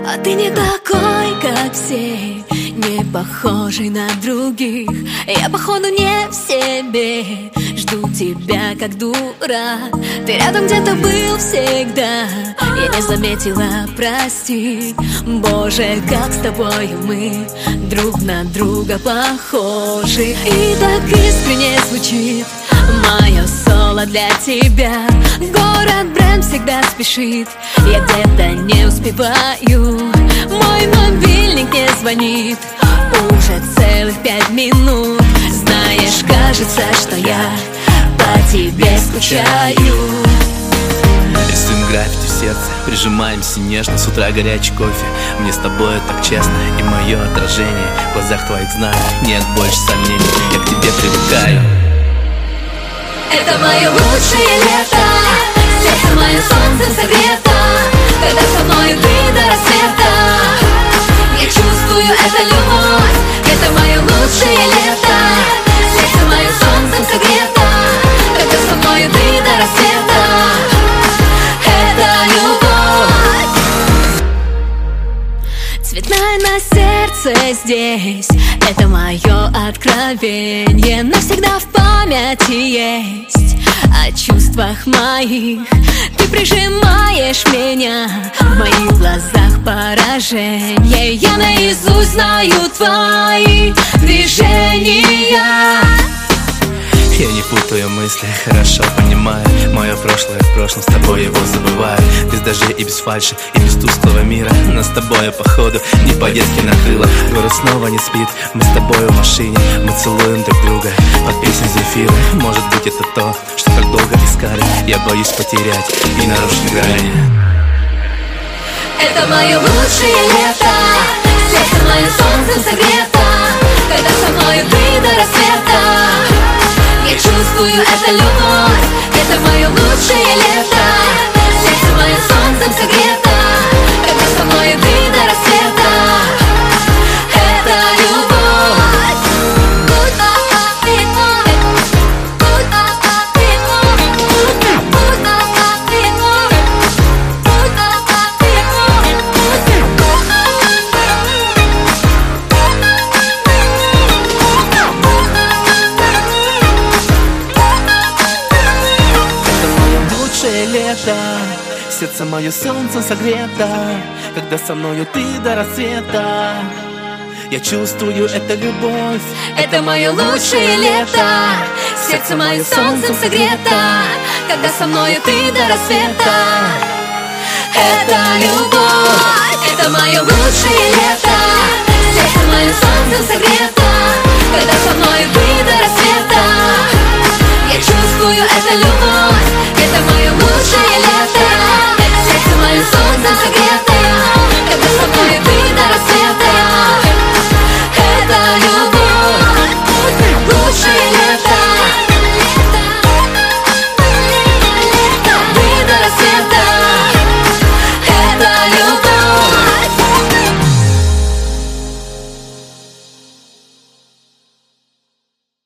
А ты не такой, как все, не похожий на других. Я походу не в себе, жду тебя как дура. Ты рядом где-то был всегда, я не заметила, прости. Боже, как с тобой мы друг на друга похожи. И так искренне звучит мое соло для тебя. Город бренд всегда спешит, я где-то не успеваю. Мой мобильник не звонит уже целых 5 минут. Знаешь, кажется, что я по тебе скучаю. Рисуем граффити в сердце, прижимаемся нежно. С утра горячий кофе, мне с тобой так честно. И мое отражение в глазах твоих знаю. Нет больше сомнений, я к тебе привыкаю. Это мое лучшее лето, сердце мое солнцем согрето. Когда со мною ты до рассвета, я чувствую эту любовь. Это мое лучшее лето, сердце мое солнцем согрето. Когда со мною ты до рассвета, это любовь. Цветная на сердце здесь, это мое откровение. Навсегда в памяти есть о чувствах моих. Ты прижимаешь меня, в моих глазах поражение. Я наизусть знаю твои движения. Я не путаю мысли, хорошо понимаю. Мое прошлое в прошлом, с тобой его забываю. Без дождей и без фальши, и без тусклого мира. Нас с тобой походу не по-детски накрыло. Город снова не спит, мы с тобой в машине. Мы целуем друг друга под песню Земфиры. Может быть это то, что так долго искали. Я боюсь потерять и нарушить грани. Это мое лучшее лето, сердце мое солнцем согрето. Когда со мною ты до рассвета, я чувствую эту любовь. Это мое лучшее лето, сердце мое солнцем согрето. Когда со мною ты до рассвета, это любовь. Лето, сердце мое солнцем согрето. Когда со мною ты до рассвета, я чувствую эту любовь. Это мое лучшее лето, сердце мое солнцем согрето. Когда со мною ты до рассвета, это любовь. Это мое лучшее лето, сердце мое солнцем согрето.